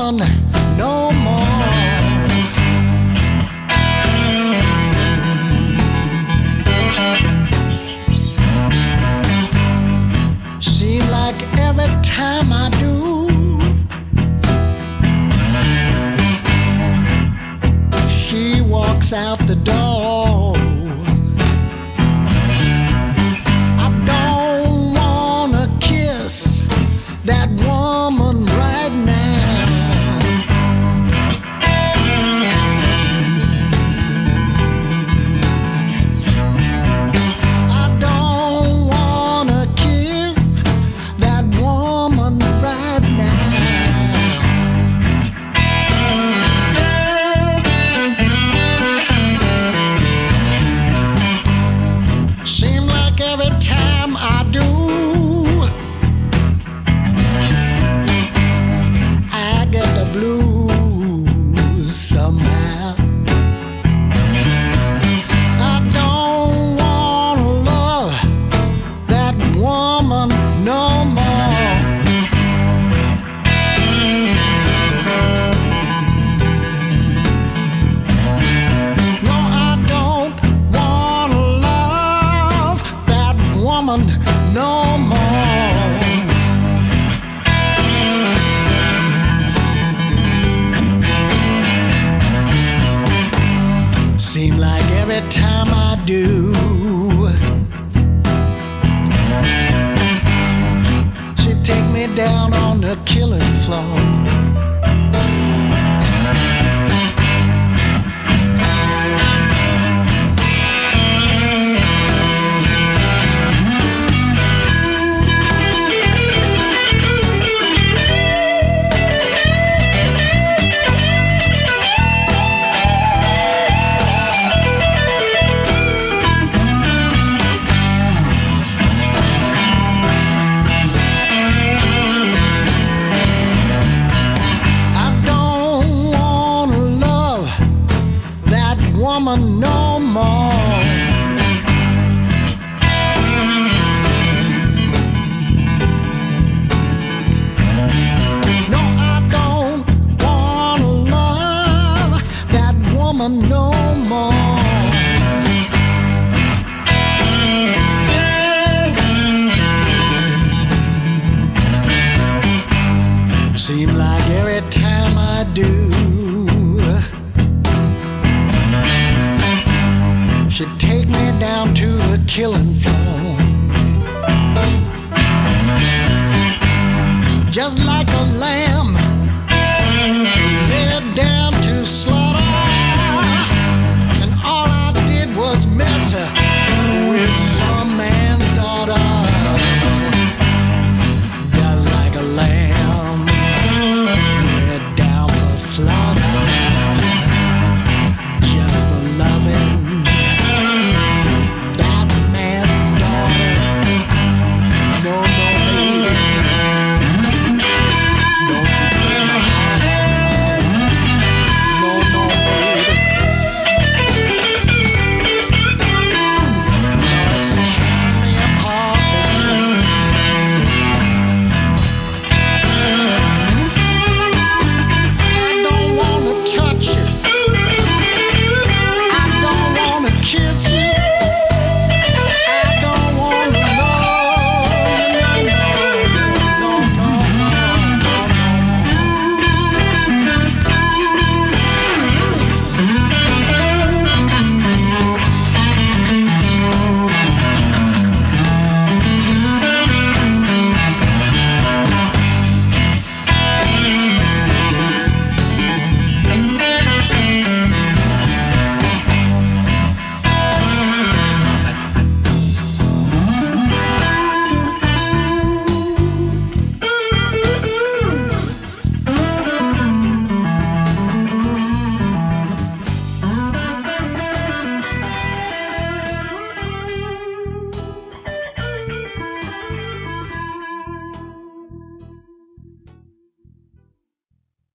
woman no more. Seems like every time I do, she walks out the door. I don't wanna kiss that woman right now. I don't wanna kiss that woman right now. Seems like every time I do, I get the blues somehow. I don't wanna love that woman no more. No, I don't wanna love that woman no more. Seem like every time I do, she take me down on the killing floor. Woman no more. No, I don't wanna love that woman no more. Seem like every time I do, she take me down to the killing floor. Just like a lamb